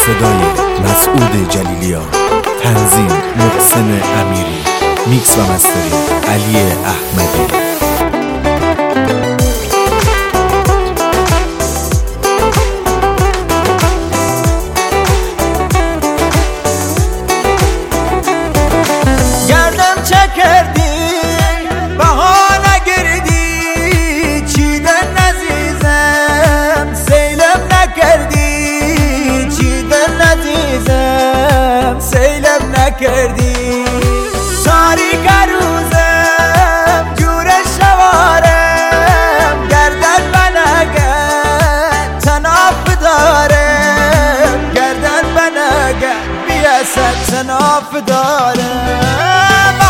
صدای مسعود جلیلیان، تنظیم محسن امیری، میکس و مستری علی احمدی. گردم چه کردی بهانه گردی چیدن عزیزم سیلم نکردی چیدن عزیزم سیلم نکردی تاریک روزم جور شوارم گردن بنگن تناف دارم گردن بنگن بیاسد تناف دارم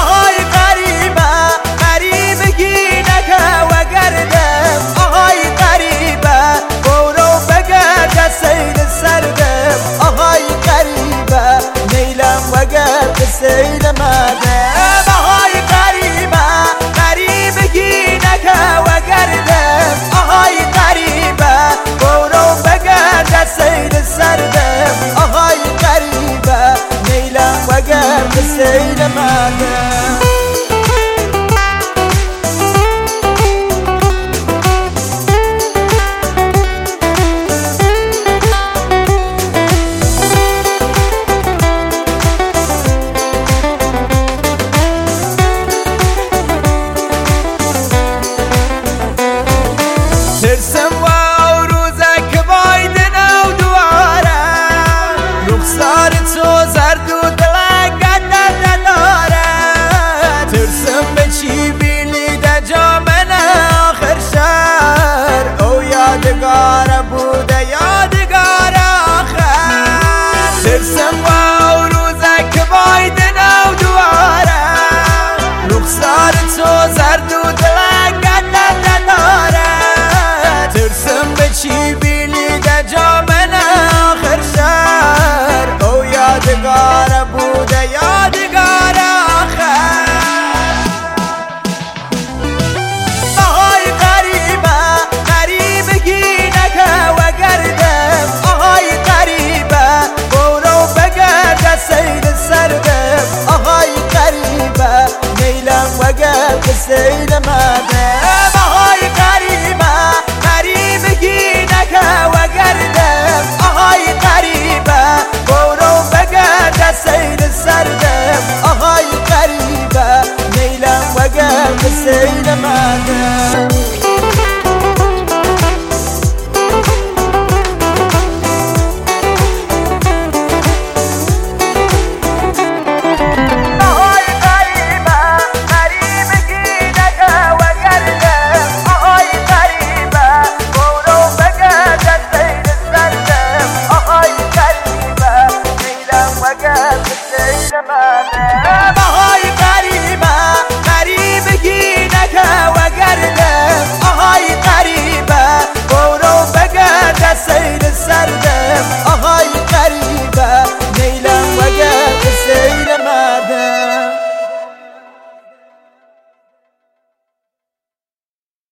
سیل مادم آهای قریبه قریب گینک و گردم آهای قریبه برو بگرد سیل سردم آهای قریبه نیلم و گرد سیل مادم ترسم و روزک بایدن و دوارم رخسار تو زرد و دلنگت نداره ترسم به چی بینی در جامن آخر شهر او یادگار بوده یادگار آخر ترسم و روزک بایدن و دوارم رخسار تو زرد و دلنگت نداره ترسم به چی بینی در جامن آخر شهر او یادگار بوده یادگار آخر آهای قریبه قریب گینک و گردم آهای قریبه برو بگرد سیل سردم آهای قریبه نیلم و گرد سیل مادم آهای قریبه قریب گینک و گردم آهای قریبه برو بگرد سیل سردم آهای قریبه نیلم و گرد سیل مادم I got the state of my